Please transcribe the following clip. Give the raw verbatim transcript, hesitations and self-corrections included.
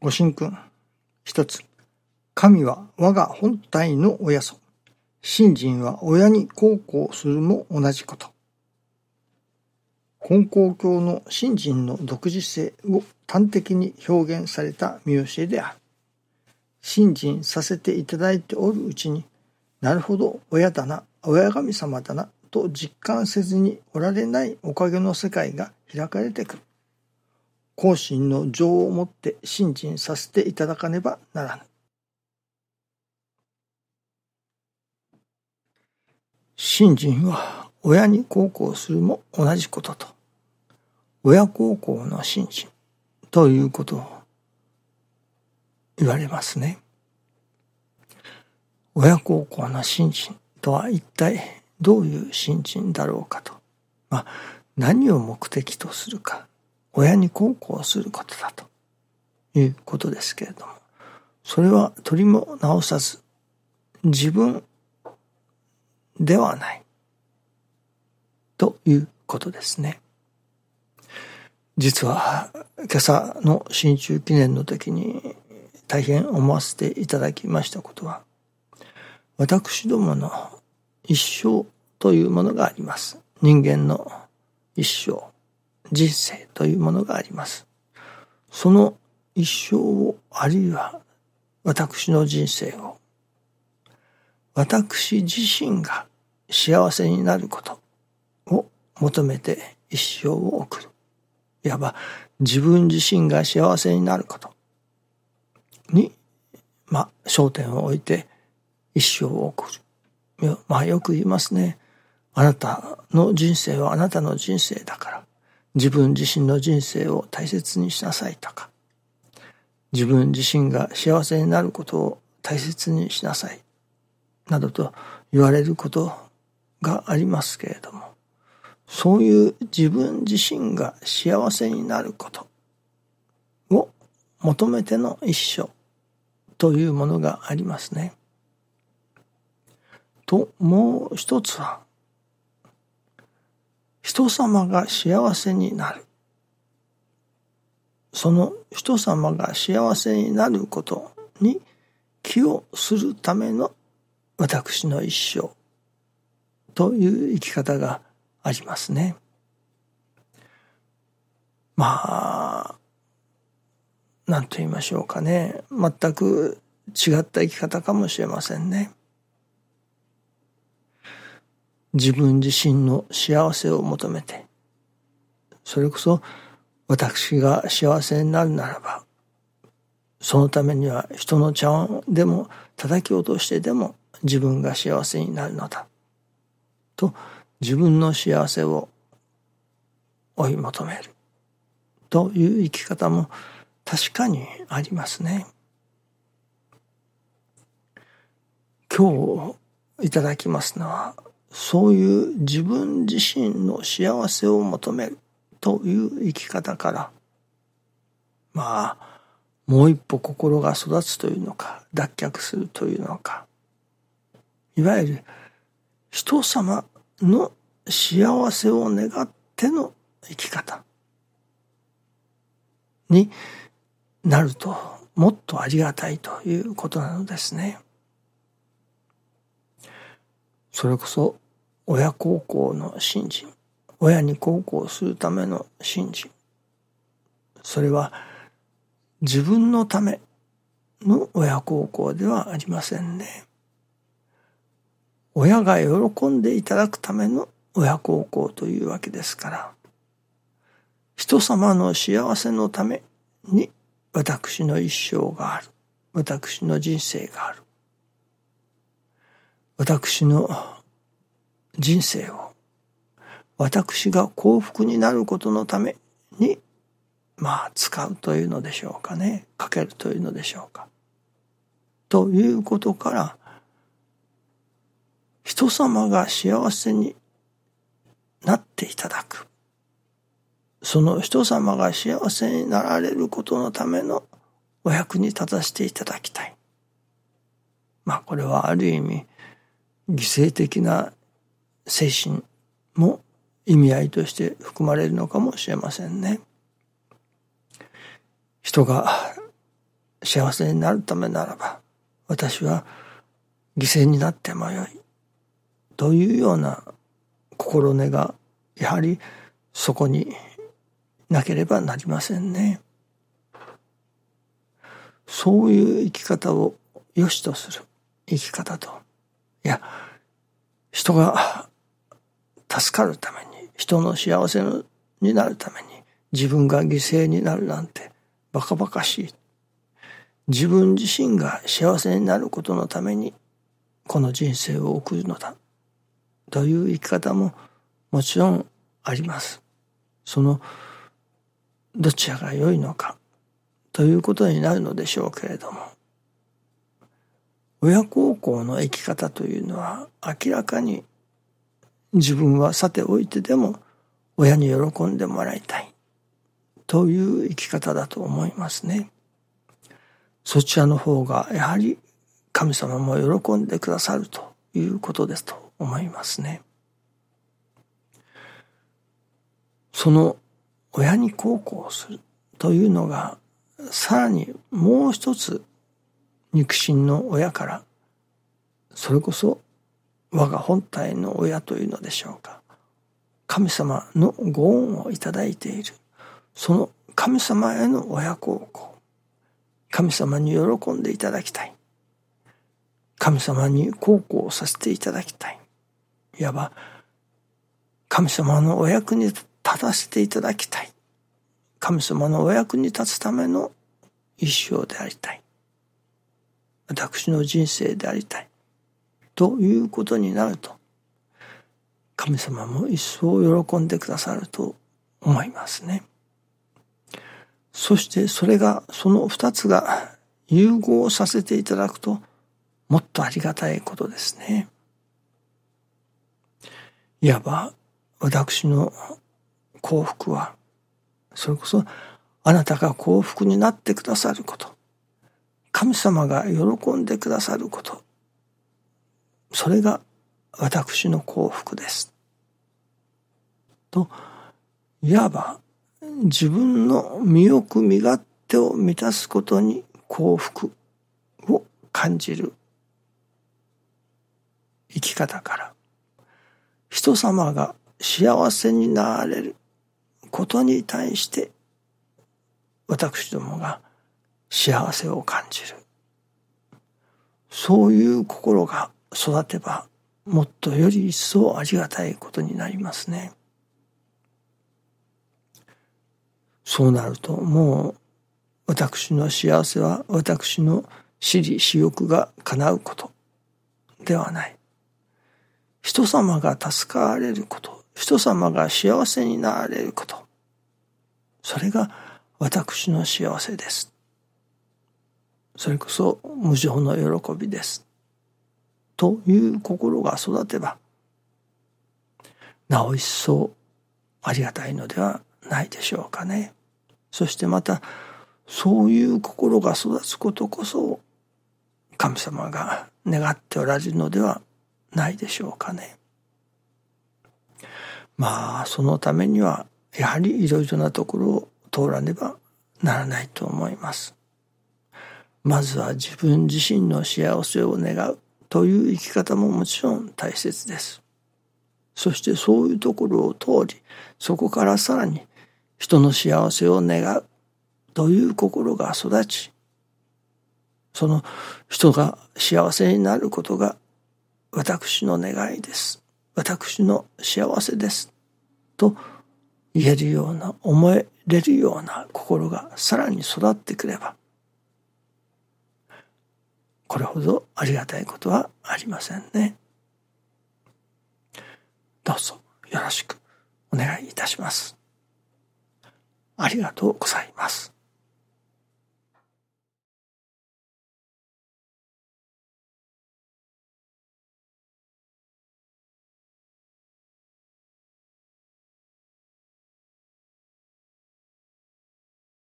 ご神君。一つ。神は我が本体の親祖。信心は親に孝行するも同じこと。金光教の信心の独自性を端的に表現された見教えである。信心させていただいておるうちに、なるほど親だな、親神様だなと実感せずにおられないおかげの世界が開かれてくる。後進の情をもって信心させていただかねばならぬ。信心は親に孝行するも同じことと、親孝行の信心ということを言われますね。親孝行の信心とは一体どういう信心だろうかと、まあ、何を目的とするか、親に孝行することだということですけれども、それは取りも直さず自分ではないということですね。実は今朝の新中記念の時に大変思わせていただきましたことは、私どもの一生というものがあります。人間の一生、人生というものがあります。その一生を、あるいは私の人生を、私自身が幸せになることを求めて一生を送る。いわば自分自身が幸せになることに、まあ、焦点を置いて一生を送る。まあよく言いますね。あなたの人生はあなたの人生だから、自分自身の人生を大切にしなさいとか、自分自身が幸せになることを大切にしなさいなどと言われることがありますけれども、そういう自分自身が幸せになることを求めての一生というものがありますね。と、もう一つは、人様が幸せになる。その人様が幸せになることに寄与するための私の一生という生き方がありますね。まあ、なんと言いましょうかね。全く違った生き方かもしれませんね。自分自身の幸せを求めて、それこそ私が幸せになるならば、そのためには人の茶碗でも叩き落としてでも自分が幸せになるのだと、自分の幸せを追い求めるという生き方も確かにありますね。今日いただきますのは、そういう自分自身の幸せを求めるという生き方から、まあもう一歩心が育つというのか、脱却するというのか、いわゆる人様の幸せを願っての生き方になると、もっとありがたいということなのですね。それこそ親孝行の信心、親に孝行するための信心、それは自分のための親孝行ではありませんね。親が喜んでいただくための親孝行というわけですから、人様の幸せのために私の一生がある、私の人生がある。私の人生を私が幸福になることのためにまあ使うというのでしょうかね、かけるというのでしょうか。ということから、人様が幸せになっていただく、その人様が幸せになられることのためのお役に立たせていただきたい。まあこれはある意味犠牲的な精神も意味合いとして含まれるのかもしれませんね。人が幸せになるためならば、私は犠牲になってもよい。というような心根が、やはりそこになければなりませんね。そういう生き方を良しとする生き方と、いや、人が助かるために、人の幸せになるために自分が犠牲になるなんてバカバカしい。自分自身が幸せになることのためにこの人生を送るのだという生き方ももちろんあります。そのどちらが良いのかということになるのでしょうけれども、親孝行の生き方というのは明らかに自分はさておいてでも親に喜んでもらいたいという生き方だと思いますね。そちらの方がやはり神様も喜んでくださるということですと思いますね。その親に孝行するというのがさらにもう一つ肉親の親から、それこそ我が本体の親というのでしょうか、神様のご恩をいただいている、その神様への親孝行、神様に喜んでいただきたい、神様に孝行させていただきたい、いわば神様のお役に立たせていただきたい、神様のお役に立つための一生でありたい、私の人生でありたいということになると、神様も一層喜んでくださると思いますね。そしてそれが、その二つが融合させていただくともっとありがたいことですね。いわば私の幸福は、それこそあなたが幸福になってくださること、神様が喜んでくださること、それが私の幸福ですと、いわば自分の身欲身勝手を満たすことに幸福を感じる生き方から、人様が幸せになられることに対して私どもが幸せを感じる、そういう心が育てばもっとより一層ありがたいことになりますね。そうなるともう私の幸せは私の私利私欲が叶うことではない。人様が助かられること、人様が幸せになられること、それが私の幸せです。それこそ無常の喜びです。という心が育てば、なお一層ありがたいのではないでしょうかね。そしてまたそういう心が育つことこそ神様が願っておられるのではないでしょうかね。まあそのためにはやはりいろいろなところを通らねばならないと思います。まずは自分自身の幸せを願うという生き方ももちろん大切です。そしてそういうところを通り、そこからさらに人の幸せを願うという心が育ち、その人が幸せになることが私の願いです、私の幸せですと言えるような、思えれるような心がさらに育ってくれば、これほどありがたいことはありませんね。どうぞよろしくお願いいたします。ありがとうございます。